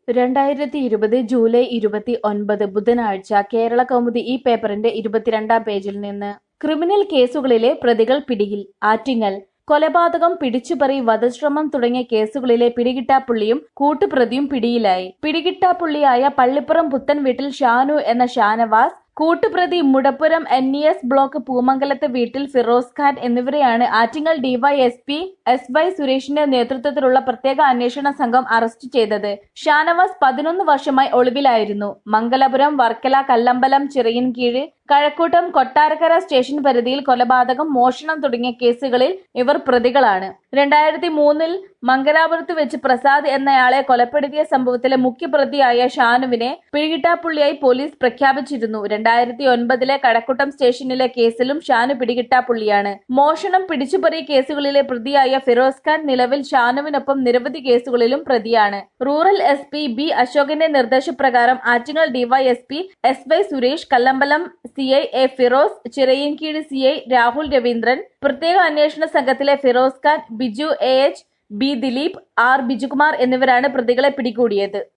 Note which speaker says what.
Speaker 1: 2020 July 29 ബുധനാഴ്ച കേരളകൗമുദി ഈ പേപ്പറിന്റെ 22-ാം പേജിൽ നിന്ന് ക്രിമിനൽ കേസുകളിലെ പ്രതികൾ പിടിയിൽ. ആറ്റിങ്ങൽ കൊലപാതകം, പിടിച്ചുപറി, വധശ്രമം തുടങ്ങിയ കേസുകളിലെ പിടികിട്ടാപ്പുള്ളിയും കൂട്ടുപ്രതിയും പിടിയിലായി. പിടികിട്ടാപ്പുള്ളിയായ പള്ളിപ്പുറം പുത്തൻവീട്ടിൽ ഷാനു എന്ന ഷാനവാസ്, കൂട്ടുപ്രതി മുടപ്പുരം NES ബ്ലോക്ക് പൂമംഗലത്ത് വീട്ടിൽ ഫിറോസ് ഖാൻ എന്നിവരെയാണ് ആറ്റിങ്ങൽ ഡിവൈഎസ്പി SY സുരേഷിന്റെ നേതൃത്വത്തിലുള്ള പ്രത്യേക അന്വേഷണ സംഘം അറസ്റ്റ് ചെയ്തത്. ഷാനവാസ് 11 വർഷമായി ഒളിവിലായിരുന്നു. മംഗലപുരം, വർക്കല, കല്ലമ്പലം, ചിറയിൻകീഴ്, കഴക്കൂട്ടം, കൊട്ടാരക്കര സ്റ്റേഷൻ പരിധിയിൽ കൊലപാതകം, മോഷണം തുടങ്ങിയ കേസുകളിൽ ഇവർ പ്രതികളാണ്. 2003-ൽ മംഗലാപുരത്ത് വെച്ച് പ്രസാദ് എന്നയാളെ കൊലപ്പെടുത്തിയ സംഭവത്തിലെ മുഖ്യപ്രതിയായ ഷാനുവിനെ പിടികിട്ടാപ്പുള്ളിയായി പോലീസ് പ്രഖ്യാപിച്ചിരുന്നു. 2009-ലെ കഴക്കൂട്ടം സ്റ്റേഷനിലെ കേസിലും ഷാനു പിടികിട്ടാപ്പുള്ളിയാണ്. മോഷണം, പിടിച്ചുപറി കേസുകളിലെ പ്രതിയായ ഫിറോസ് ഖാൻ നിലവിൽ ഷാനുവിനൊപ്പം നിരവധി കേസുകളിലും പ്രതിയാണ്. റൂറൽ SP B അശോകന്റെ നിർദ്ദേശപ്രകാരം Attingal DYSP SY Suresh, Kallambalam CI A Firoz, Chirayinkeezhu CI Rahul Raveendran, പ്രത്യേക അന്വേഷണ സംഘത്തിലെ Firoz Khan, Biju AH, B Dileep, R Bijukumar എന്നിവരാണ് പ്രതികളെ പിടികൂടിയത്.